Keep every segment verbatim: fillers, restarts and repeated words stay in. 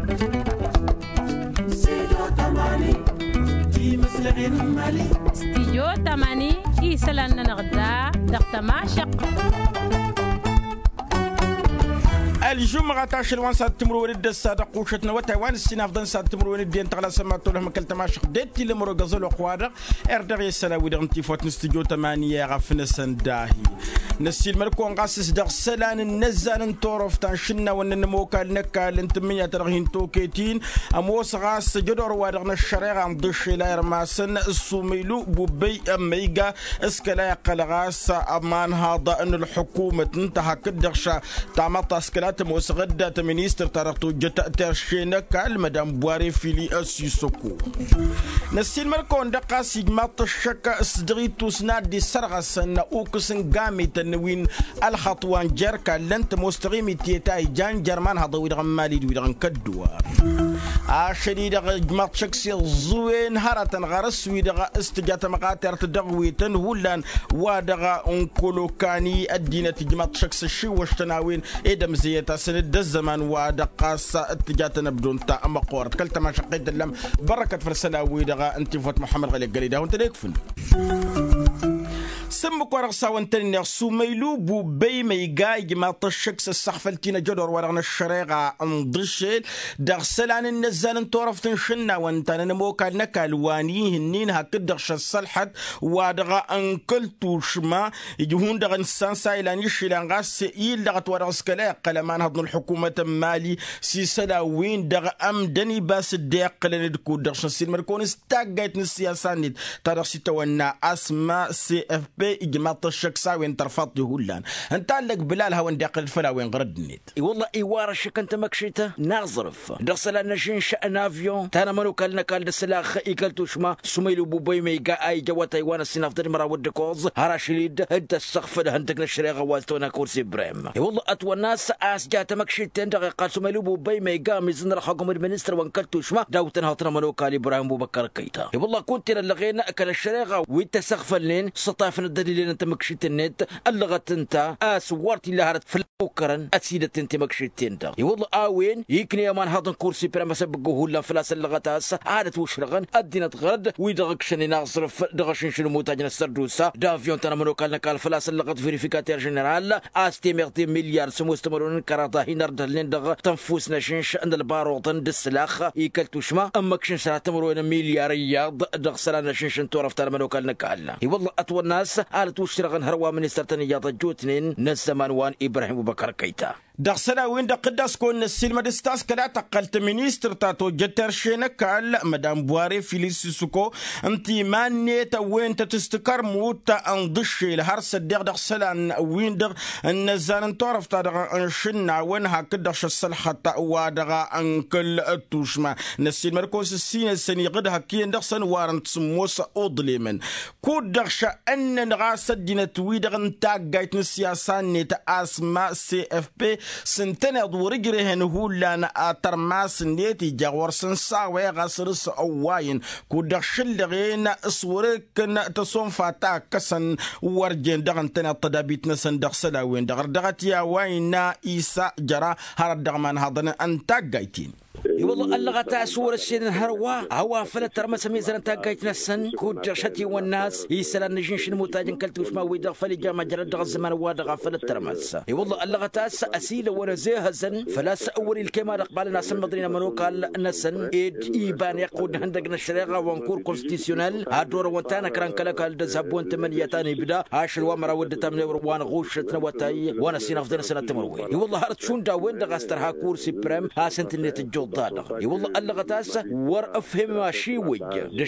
استديو تماني إيسلان نغدا دقتماشق الجمعة تاشر وان سات تمرو ورد الصادق وشتنا وتايوان السناف دان سات تمرو ورد دين تغلا سماتو لهم كل تماشق ديتي لمرو غزل وقوادق اردغي السلاوي دغنتي فوت نستديو تمانية غفن سنداهي نسيل ملكو نغاسس دغ سلان النزان انتورف تانشنا وننموكا لنكا لنتمية ترغين توكيتين اموس غاس جدور وادغنا الشريغ عن ضش لا يرماسن السوميلو بوبي اميغا اسكلا يقل غاس امان هذا ان الحكومة انتهى كدغشا تعمط اسكلات موسغدة تمينيستر تارقتو جتا ترشينا كالمدام بواري فيلي السيسوكو نسيل ملكو ندقا سيجمات الشكا اسدغيتو سنادي سرغسن اوكسن غامي نوين الخطوان جركا لنت مستقيم تيتاي جان جرمان هذا ويدغن مالي ويدغن كدوا عشري دغ جماعة شخصي زوين هرتن غرس ويدغ استجات مقاتر تدغوي تنهولان ودغ انكولو كاني الدينة جماعة شخصي شي وشتناوين ادم زيتا سند الزمان ودقاس اتجات نبدون تا اما قورت كلتا ما شقيت اللم بركة فرسلا ويدغ انت فوت محمد غلي قليدا وانت ليكفن سمك ورق ساوان تنير سوميلو بو بي ميغاي جما طشكس السحفلتين جدور ورغنا الشريغة انضشل دغ سلان النزال انتورف تنشنا وانتانا نموكا نكالواني هنين هكد دغش الصلحت ودغ انكلتو شما يجهون دغ نسان سايلان يشيلان غاس إيل دغ تورغ سكلاق قلمان هضن الحكومة مالي سيسلا وين دغ امدني باس الديق قلندكو دغش نسيل مركون استاقايت نسياسان تدغ سيتوانا اسما سي اف بي إجماط الشكسا وين ترفض هولان انت لك بلال هون داقل الفلا وين غرد النت اي والله ايوار الشك انت مكشيته ناظرف دخل لنا شين شأن افيون تانا منو كلنا كال دسلاخ ايكلتو شما سميلو بوبي ميغا اي جوا تايوان السناف در مرا ودكوز هراشليد انت السقف ده انتك نشريغه والتونا كرسي بريم اي والله اتوا الناس اس جات مكشيته انت قال سميلو بوبي ميغا ميزن رحكم المينستر وانكلتو شما داوتن هاتنا منو كال ابراهيم بوبكر كيتا اي والله كنت لغينا اكل الشريغه وانت سقف لين سطاف الدليل انت مكشيت النت اللغت انت اسورتي لهرت في البوكرن اسيدت انت مكشيت انت والله اوين يكني يا مان هذا كرسي برا مسبقه هلا فلاس اللغت اس عادت وشرغن ادينا غرد ويدغكشني ناصرف دغشن شنو موتاجنا السردوسا دافيون تانا منو قالنا قال فلاس اللغت فيريفيكاتير جنرال استيمرتي مليار سمو استمرون كراتا هينرد لندغ تنفوسنا شنش عند الباروطن دسلاخ يكلتو شما امكشن ساتمرون مليار رياض دغسلنا شنش تورف تانا منو قالنا قالنا والله اطول الناس قالت وشرغن هروا من استرتنيا جوتنين نزمان وان ابراهيم بكر كيتا دخسنا وين دقداس كون السلمة دستاس كلا تقلت مينستر تاتو جتر شينا كال مدام بواري فيليس سوكو انتي مانيتا وين تستكر موتا انضشي لهر صديق دخسنا وين دغ النزان انتورف تادغ انشنا وين هكذا الصلحة وادغ انكل التوشما نسيل مركوس السين السني غد هكين دخسن وارن تسموس اوضلي من كود دغشا ان نغاس دينا تويدغ انتاق جايت نسياسان نيتا اسما سي اف بي سنتنا دورجرهن هولان اترماس نيتي جاور سنساوي غسرس اواين كودخشل دغين اسوركن تصون فاتا كسن ورجن دغنتنا تدابيت نسن دخسلا وين دغر دغتيا وينا ايسا جرا هر دغمان هضن انتا جايتين والله اللغة تأسور السين هروا هوا فلت ترمس ميزان تاقيت نسن كود شتي والناس يسال نجنش المتاجن كلتوش ما ويدغ فلي جامع جرد دغ الزمان وادغ فلت ترمس والله اللغة تأس أسيلة ورزيها زن فلا سأول الكلمة رقبال ناس مدرين منو قال نسن إيد إيبان يقود هندقنا الشريغة وانكور كونستيسيونال هادور وانتانا كران كلاك هالدزابون تمنيتاني بدا عاشر وامرا ود تمني وان غوشتنا وتاي وانا سين أفضل سنة تمروين والله هارت شون دا وين دغ استرها كورسي بريم هاسنت النت الجود والله اللغة تاسا ور افهم ماشي وج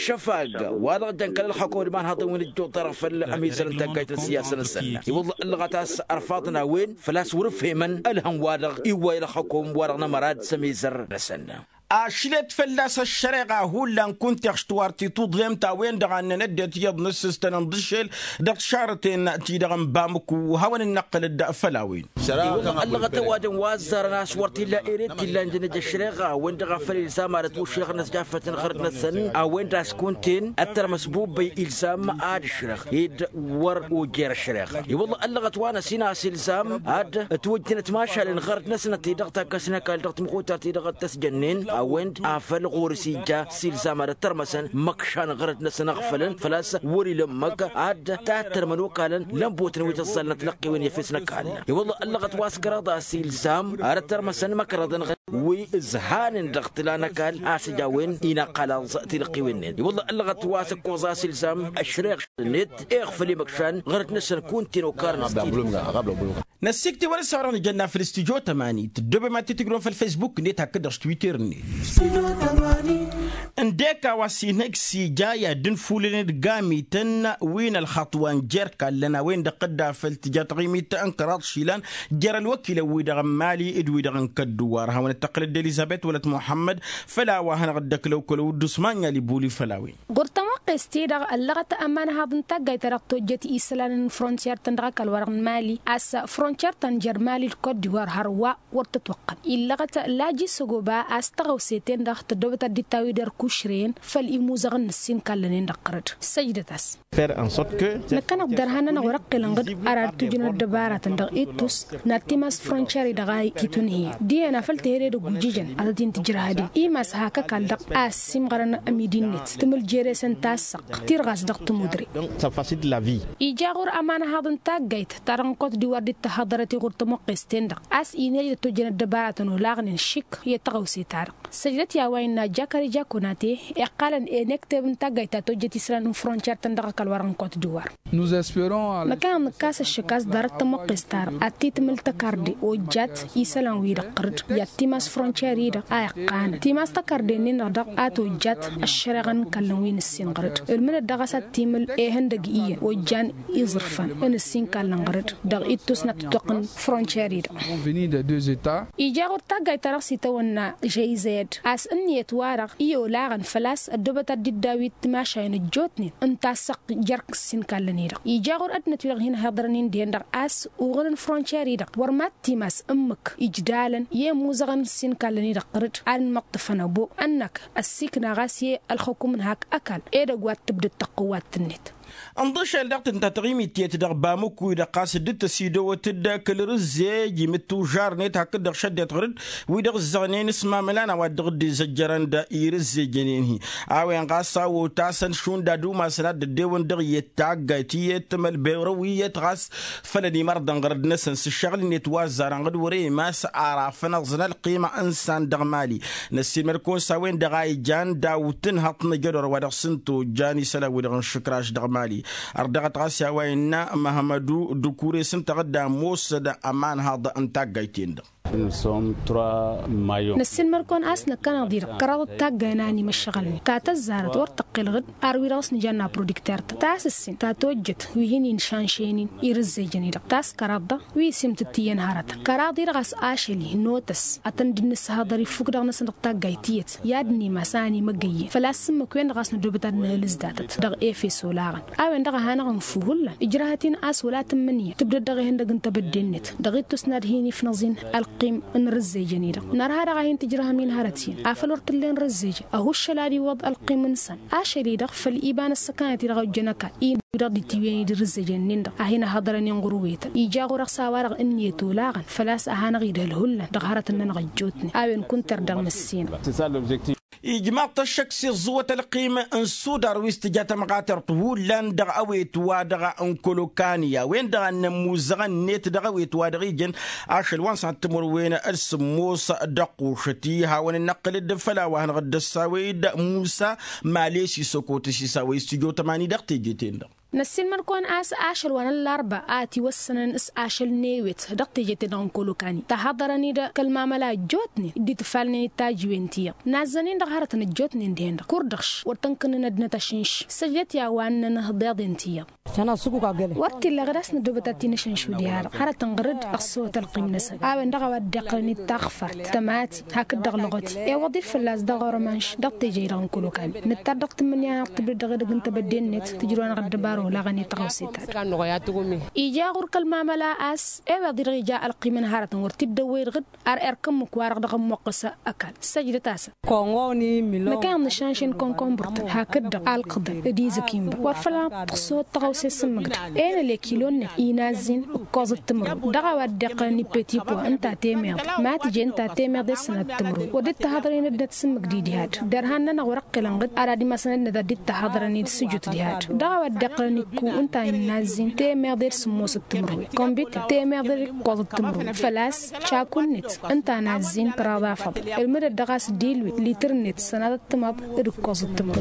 دشفاق وهذا دنك الحكومة ما هذا وين الجو طرف الاميزر انت قايت السياسة السنة والله اللغة تاسا ارفاضنا وين فلاس ورفهمن الهم وادغ ايوا الى حكوم ورغنا مراد سميزر السنة اشلت فلاس الشريقه هو لان كنت اشتوارتي تظلم تا وين دغان ندت يض نسستن ندشل دق شارتين تي دغن بامك وهون النقل الدفلاوين والله الله غتوادن وازر ناس ورتي لا ايريت لا ندج الشريقه وين دغ سامرت وشيخ ناس جافت خرجنا السن او وين راس كنتين اثر مسبوب بالزام عاد الشريخ يد ور وجير الشريخ والله الله غتوانا سينا سلسام عاد توجنت ماشى لنخرج نسنا تيدغتا كسنا قال دغت مخوتا تيدغ تسجنين او وين افل غورسي جا سلسام على ترمسن مكشان غرت نسنا غفلن فلاس وري لمك عاد تاتر منو قالن لمبوتن ويتصل نتلقي وين يفسنا قالنا والله الله غتواس كرضا سلسام على ترمسن مكردن وزهان دغت لنا قال اسجا وين إنا قال تلقي وين والله الله غتواسك وزا سلسام الشريخ نت اغفلي مكشان غرت نسن كنتين وكارن نسيكتي ولا سهران الجنة في الاستديو تماني تدوب ما تتقرون في الفيسبوك نيت هكذا تويتر ني انديكا واسينك سي جاية دن فولين قامي تن وين الخطوان جيركا لنا وين دقدا في التجات غيميت انكرات شيلان جرى الوكيل ويدغن مالي اد ويدغن كدوار هون التقليد اليزابيث ولد محمد فلا وهنا غدك لو كل ودسمان يلي بولي فلاوين قرطما قستي دغ اللغة أمان هذا تاجي ترقتو جتي إسلام فرونتير تندرك الورق مالي أس فرونتير تنجر مالي الكود ديوار هروا ورتتوقع اللغة لاجي سجوبا أستغو سيتين دغ تدوبت الدتاوي در كوشرين فالإموزغن السين كالنين دقرد سجدتاس نكنا بدرهانا نورق لنقد أرادتو جنو الدبارة تندغ إيتوس ناتيماس فرونتير دغاي كيتونهي دي أنا فلتهيري دو جيجن أدين تجرهادي إيماس هاكا كالدق آس سيمغرن أميدين نت تمل جيريسن تاسق تيرغاس دغت مدري إيجاغور أمان هذا تاجيت ترنقط دوار دي تحضرتي غرت مقستين دق آس إينيل تجن الدبارة نولاغن الشيك يتغوسي تارق سجلت يا وين جاكري جاكوناتي إقالا إنكتب تاجيت توجتي سلان فرونتير تندق كالورنقط دوار مكان كاس الشكاس دارت مقستار أتيت ملتكاردي وجات إسلام ويرقرد ياتيماس فرونتير يدق آيقان تيماس تكاردي نندق آتو جات الشرغن كالنوين السين غرد المن الدغاسات تيمل إيهن دقيقية وجان يزرفن ان السين كالنغرد دغ إيتوس نتتقن فرونتير يدق إيجاغور تاقاي ترقسي تونا جي زيد أس إني يتوارغ إيو لاغن فلاس الدوبة الدداوي تماشاين الجوتنين انتاسق جرق السين كالنيدق إيجاغور أدنى تلغ هنا هضرنين دين دغ أس وغن فرونتير يدق ورمات تيماس أمك إجدالا يموزغن السين كالنيدق قرد عن مقطفنا بو أنك السيكنا غاسية الحكومة هاك أكل إيدا قوات تبدأ التقوات النت انضش الدقت انت تغيمي تيت دغ بامك ويدا قاصد التسيدو وتدا كل رزي جيمتو جار نيت هكذا شدت غرد ويدا الزغنين اسمها ملانا ودغ دي زجران دا يرزي جنينهي اوين قاصا وتاسن شون دادو ما سناد ديون دغ يتاغا تيت مل بيرويه غاس فلدي مرض غرد نسنس الشغل نيت وازار غد وري ماس عرفنا زنا القيمه انسان دغ مالي نسي مركون ساوين دغاي جان داوتن هطن جدر ودغ سنتو جاني سلا ودغ شكراش دغ مالي أردغت غاسيا وينا محمدو دكوري سنتغدا موسى دا أمان هذا أنتاق جايتين دا نسين مركون أسنا كان غدير قرار تاقيناني مشغلني تاتا الزارت ورتقي الغد أروي راس نجانا برودكتار تاس السن تاتوجت ويهيني نشانشينين يرزي جنيدق تاس قرار ويسم تتيين هارت قرار دير غاس آشلي نوتس أتن نس هادري فوق دغ نسن دقتا جايتيت يادني مساني مجيي فلا سم كوين غاس ندوبتا نهلزداتت دغ إيفي سولارن أوين دغ هانا غنفوهلا إجراهاتين آس ولا تمنية تبدأ دغ هندق انت بدينت دغ تسناد هيني في نظين قيم نرزي جنيدة نارها رغاين تجرها من هارتين عفل ورتلين رزيج أهو الشلالي وضع القيم نسان آشلي دغ فالإيبان السكانة رغو جنكا إين يرد تيوين درزي جنين دغ أهينا هضرنين غرويتا إيجاغو رقصا وارغ إني تولاغن فلاس أهانا غيده الهلا دغ هارتنا نغجوتني أوين كنتر دغ مسين إجماع الشخصي زوة القيمة انسودر ويستجات مقاتر طولا دغ أويت وادغ انكولوكانيا وين دغ النموزغن نيت دغ أويت وادغيجن عشر وانسان تمر وين السموس دقو شتيها وين النقل الدفلا وهن غد الساوي موسى ماليسي سوكوتي ساوي استجو تماني دغ تيجيتين دغ نسين مركون آس آشل وانا الأربع آتي والسنن اس آشل نيويت دقتي جيتي دانكولو كاني تحضرني دا كلمة ملا جوتني دي تفعلني تاجوينتيا نازنين دغارتنا جوتني دين دا كوردخش ورتنكن ندنا تشنش سجلت يا وان نهضيض انتيا أنا سوق قابل وقت اللي غرسنا دوبتاتي نشن شو ديار حارة تنغرد أقصوة القيم نسل آوين دغا ودقني تغفر تماتي هاك الدغلغت يا وظيف اللاز دغا رمانش دقتي جي دانكولو كاني نتردقت من يا نقتبر دغا انت بدينت تجرون غد بارو لاغني تغوسيتات إيجا غور كلمة ملا آس إيوا دي رجاء القيم نهارة ورتد دوير غد أر أركم مكوارغ دغا موقسة أكل سجدة تاسا كونغوني ميلون مكان نشانشين كون كون برت هكذا القدر دي زكيمبا ورفلا تقصو تغوسي سمقد أين اللي كيلون إينازين وكوز التمر دغا ودقني بيتي بو انت تيمير ما تجي انت تيمير دي سنة التمر وديت تحضرين ندت سمق دي ديهات درهان نغورق لنغد أرادي مثلا ندت تحضرني سجود ديهات دغا ودقني كو انت إينازين تيمير دي سموس التمر كومبيت تيمير دي كوز التمر فلاس شاكون نت انت نازين برادا فضل المدى دغاس ديلوي لتر نت سنة التمر دي كوز التمر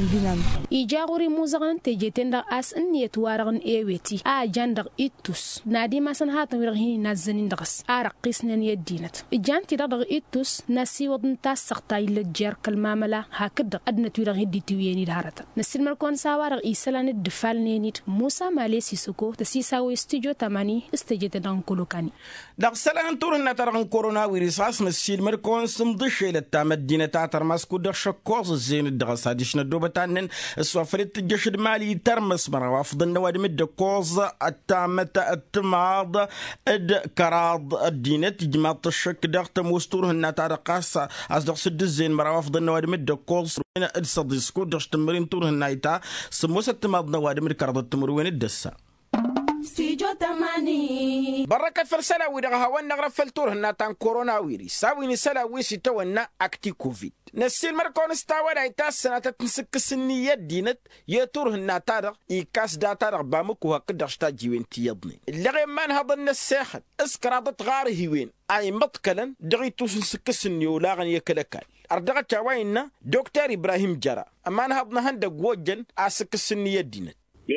إيجا غوري موزغن تجيتين دا أس إني توارغن إيويتي آجان دغ إيتوس نادي مثلا هاتن ويرغهين نازنين دغس آرقيسنين يدينت إجان تي دغ إيتوس ناسي وضن تاس سقطاي لجير كالماملا هاكد أدنت ويرغهين دي تويني دهارتا نسل مركون ساوارغ إيسالان الدفال نينيت موسى مالي سيسوكو تسيساوي استيجو تماني استيجيتين دانكولو كاني دغ سلان تورنا ترغن كورونا ويريس راس نسيل مركون سمضشي للتامد دينة تاتر ماسكو دغ شكوز الزين الدغس هاديشنا دوبتانن السوافرت الجيش المالي ترمس مرة وافضل النوادي مد كوز التامة التماض اد كراض الدينة جماعة الشك دغت موستور هنا تارقاس أصدق سد الزين مرة وافضل النوادي مد كوز من الصديسكو دغش تمرين تور هنا يتا سموس التماض نوادي مد كراض التمروين الدسة استيجو تماني بركة فالسلاوي دغها ونغرف فالتور هنا تان كورونا ويري ساويني سلاوي ستونا أكتي كوفيد نسيل مركون استاوى رايتا سنة تنسك السنية دينت يتور هنا تارغ إيكاس دا تارغ بامك وهكذا شتا جيوين تيضني اللغي مان هضن الساخن اسكرادت غاري هيوين أي مطكلا دغي توسنسك السنية ولاغن يكلكال أردغة تاويننا دكتور إبراهيم جرا أمان هضنا هندق وجن أسك السنية دينت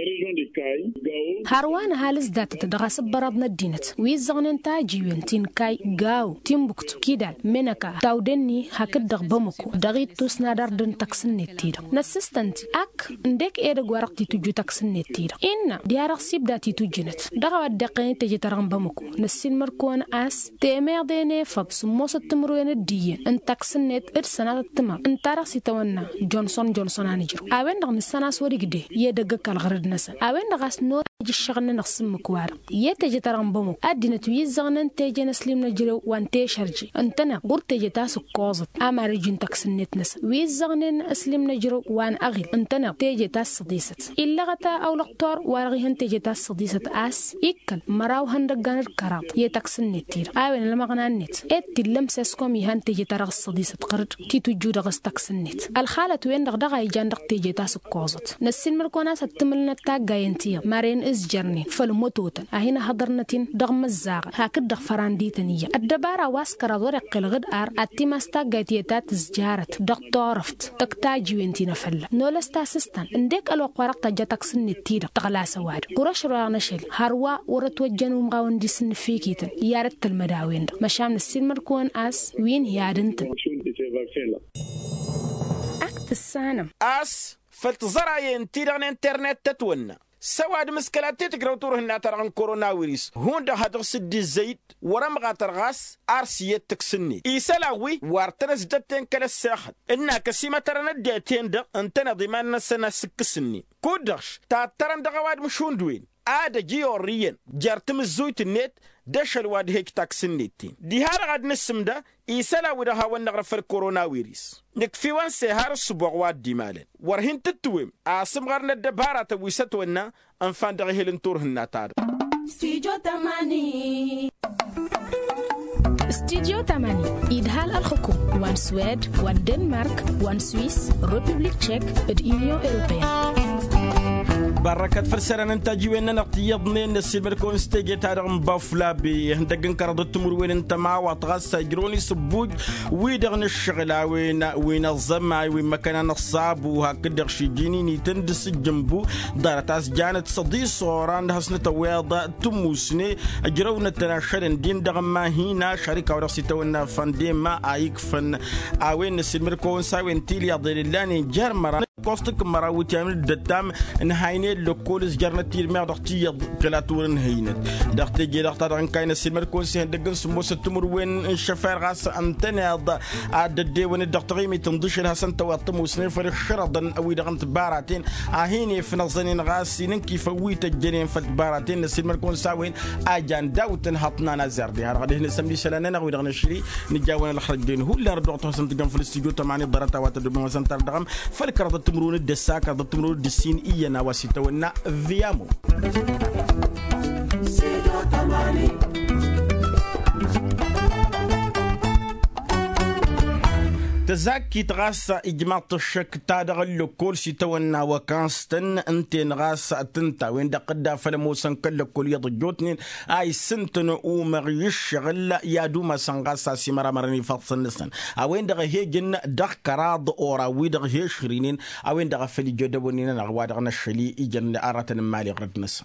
هاروان هالز دات تدغاس برادنا الدينت ويزغنن تاجيوين تين كاي غاو تيمبكتو كيدال منكا تاودني هكدغ بمكو دغيت توسنا داردن تاكسن نتيرا نسستنت اك ندك ايدغ ورقتي تجو تاكسن نتيرا ان ديارق سيب داتي تجنت دغا ودقين تجي ترغن بمكو نسين مركون اس تيمير ديني فب سموس التمروين الدين ان تاكسن نت ارسنا التما ان تارق سيتونا جونسون جونسون انجرو اوين دغ نسانا سوري غدي يدغ كالغرد نسا اوين دغاس نور الشغل نقسم مكوار يتجي ترغن بمكو ادينا تويزغنن تيجي نسلم نجرو وان تيشرجي انتنا قرت تجي تاسو كوزت اما ريجن تاكسن نت نس ويزغنن اسلم نجرو وان اغل انتنا تيجي تاس صديست الا غتا او لقطور ورغيهن تيجي تاس صديست اس اكل مراو هندغان الكراب يتاكسن نتير اوين لما غنان نت ات لمسسكم يهن تيجي ترغ صديست قرد تي تجود غس تاكسن نت الخاله وين دغدغا يجندق تيجي تاسو كوزت نسين مركونا ستملنا تاغاينتي مارين از جرني فالموتوتن اهينا حضرنتين دغم الزاغ هكذا فرانديتنيه الدبارة واسكرا ورق الغد ار اتيماستا غاتيتات زجارت دكتورفت تكتاجي وينتينا فلا نولستا سستان انديك الوق ورق تجاتك سن تيرا تغلا سواد قرش رانا شيل هروا ورتوجن ومغاون دي سن فيكيتن يارت المداوين مشام السين مركون اس وين يادنتن اكت السانم اس فلتزرع ينتيرا انترنت تتونا سواد مسكلاتي تقراو تور هنا ترغن كورونا ويريس هون ده هدغ سدي الزيت ورم غاترغاس ارسيت تكسني ايسلاوي وارتنس دتين كلا الساخد انا كسيما ترنا ديتين ده انتنا ضمان سنه سكسني كودرش تا ترن دغواد مشون دوين ادا جيوريين جارتم الزويت النت دشل واد هيك تاكسنيتين دي هار غاد نسم ده ايسلاوي ده هون نغرف الكورونا ويريس نكفي وان سهار الصبغ واد دي مالن ورهن تتويم عاصم غرنا الدبارة ويستونا انفان دغي هلن تور هنا تار استيجو تماني استديو تماني إدهال الحكوم وان سويد وان دنمارك وان سويس ريبوبليك تشيك اليونيون أوروبية بركات فرسران انت جيوين نقتيضني نسيب الكون ستيجي تارغ مبافلا بي هندقن كرد التمر وين انت مع واتغسى يجروني سبوج ويدغن الشغلة وين وين الزمع وين مكان الصعب وهكذا شي جيني نيتندس جنبو دارتاس جانت صدي صوران هسنة ويضا تموسني اجرونا تناشرن دين دغن ما هنا شركة ورقسي تونا فاندين ما ايك فن اوين نسيب الكون ساوين تيلي اضير اللاني جرمران كوستك مراوتي عمل الدتام نهايني لكولز جرنتي الماء دختي كلاتور نهينت دختي جي دخت دان كاين سيمر كونسي دغن سمو ستمر وين الشفار غاس انتنا عد دي وين الدكتوري مي تندش الحسن توطم وسنين فريق شرطن او دغن تباراتين اهيني في نظنين غاسين كيف ويت الجنين في تباراتين سيمر كونسا وين اجان داوتن حطنا نزر دي غادي نسمي سلانا نغوي دغن نشري نجاونا الخرجين هو اللي ردو تحسن تقام في الاستوديو تماني درتا وتدبن سنتر دغم فالكرد التمرون الدساكه التمرون الدسين اينا واسيتونا فيامو تزاكي تغاسى إجماع الشك تادغ كل سيتونا وكانستن انت نغاسى تنتا وين دا قدا فلموسن كل كل يضجوتنين اي سنتن او مغيش غلا يا دوما سنغاسى سيمرا مرني فصل نسن اوين دا هيجن دغ كراض اورا ويدغ هي شرينين اوين دا فلي جدبونين نغوادغ نشلي اجن ارتن مالي غرد نسن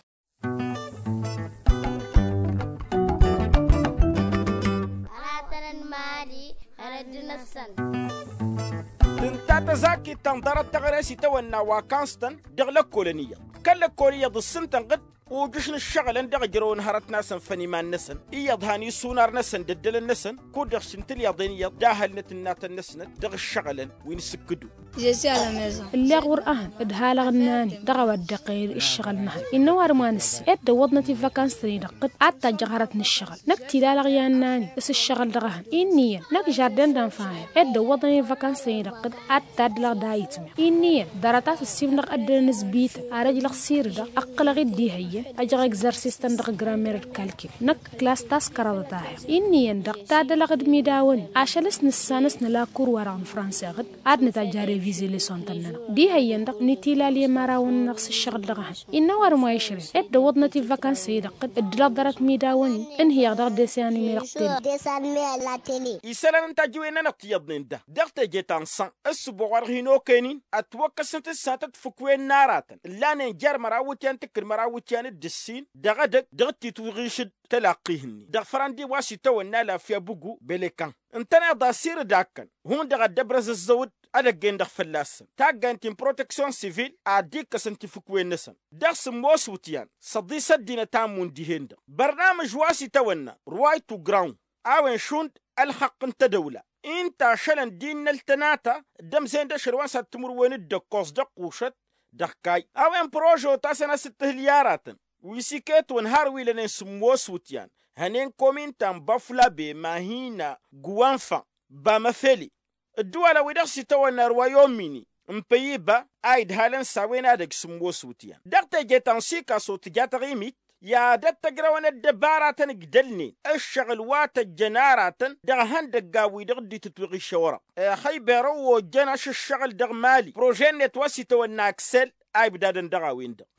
تنتا تزاكي تنظرت تغرسي تونا وكانستن دغلا كولونية كلا كولونية ضسنتن قد وجشن الشغل اندغ جرون هرت ناسن فنيمان نسن ايضهاني سونار نسن ددل النسن كودغ سنتل يضينية داهل نتنات النسن دغ الشغل وين سكدو جيسي على ميزة اللي غور اهن ادهال غناني دغوا الدقير الشغل نهن انو ورمانس اد وضنتي فاكانستني دقت اتا جغرتني الشغل نكتي لا لغياناني اس الشغل دغهن انيا نك جاردن دان فاهم اد وضني فاكانستني دقت اتا دلغ دايتمي انيا دراتات السيبنغ اد نسبيت ارجل خسير دا اقل غدي هي اجا اكزرسيس تندق جرامير الكالكيل نك كلاس تاس كرادتاه اني يندق تاد لغد ميداون عشلس نسانس نلاكور وران فرنسا غد ادن تاجاري فيزي لسون تننا دي هي يندق نيتيلا لي ماراون نقص الشغل دغه ان ور ما يشري اد ودنتي فاكانس يدق ادلا درت ميداون ان هي غدر ديساني ميرقتين ديساني لا تيلي يسلم انت جوينا نقتيضن ده دغت جيتان سان اسبوع رهينو كينين اتوكسنت ساتت فكوين ناراتن لا نجر مراوتيان تكر مراوتيان السين دغدك دغتي تغيشد تلاقيهني دغ فراندي واسي تونا لا في بوغو بليكان انتنا داسير داكن هون دغ دبرز الزود ادغين دغ فلاس تاغان تيم بروتكسيون سيفيل اديك سنتيفيكوين نسن دغ سموس وتيان صدي سدينا تامون دي هند برنامج واسي تونا رواي تو جراوند اوين شوند الحق انت دوله انت شلن دين نلتناتا دم زين دشر واسا تمر وين الدكوس دقوشت دخكاي اوين بروجو تاسنا ست هليارات ويسيكيت ونهار ويلن سموس وتيان هنين كومين تام بافلا بي ماهينا غوانفا بامفلي الدولة ويدرسي تونا روايوميني مبيبا ايد هالن ساوينا دك سموس وتيان دقتا جيتان سيكا صوت جاتغيميت يا دت جراون الدبارات قدلني الشغل وات الجنارات دغهن دقاوي دغدي تتوغي الشورى خيبرو جناش الشغل دغ مالي بروجين تواسي تو الناكسل اي بدادن دغاوين دغ